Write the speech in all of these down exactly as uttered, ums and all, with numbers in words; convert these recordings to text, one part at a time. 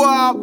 Whoa.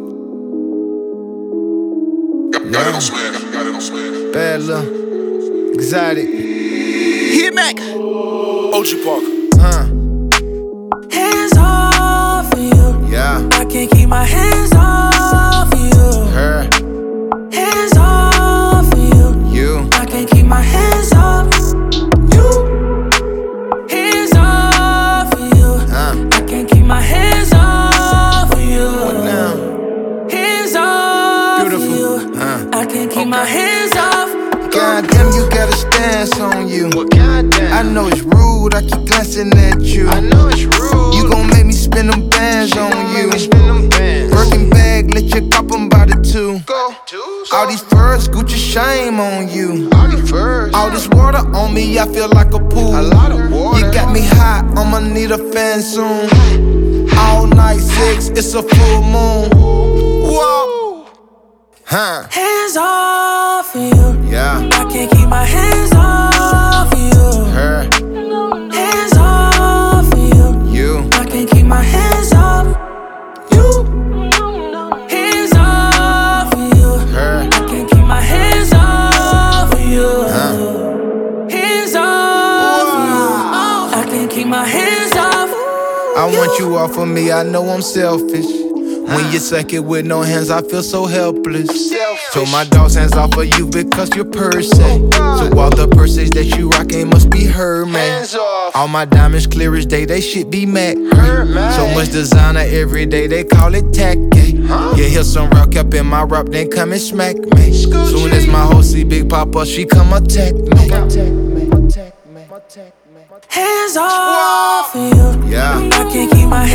Got it on smash, got it on smash. Bad little exotic. Hit Mac. O G Parker. Huh. Hands off of you. Yeah. I can't keep my hands off of you. Her. Hands off of you. You. I can't keep my hands off you. Hands off of you. Uh. I can't keep my hands off of you. Now. Hands off Beautiful. of you. Uh. I can't keep my hands off. Goddamn, you got a stance on you. Well, goddamn. I know it's rude, I keep glancing at you. I know it's rude. You gon' make me spend them bands She on gon' you. make me spend them bands. Birkin bag, let you cop them by the two. Go. Two, All these furs, Gucci shame on you. all these furs. All this water on me, I feel like a pool. A lot of water. You got me hot, I'ma need a fan soon. All night sex, it's a full moon. Whoa. Huh. Hands off of you. Yeah. I can't keep my hands off of you. Her. Hands off of you. You. I can't keep my hands off you. Hands off of you. Her. I can't keep my hands off of you. Huh. Hands off of you. I can't keep my hands off. I want you off of me, I know I'm selfish. When you suck it with no hands, I feel so helpless. So my dog's hands off of you because you're Percy. So all the purses that you rockin' must be her, man. Hands off. All my diamonds clear as day, they shit be Mac. Her, man. So much designer every day, they call it tacky. You hear some rock up in my rap, then come and smack me. Soon as my hoe see Big Papa, she come attack me. Hands off of you. Yeah. I can't keep my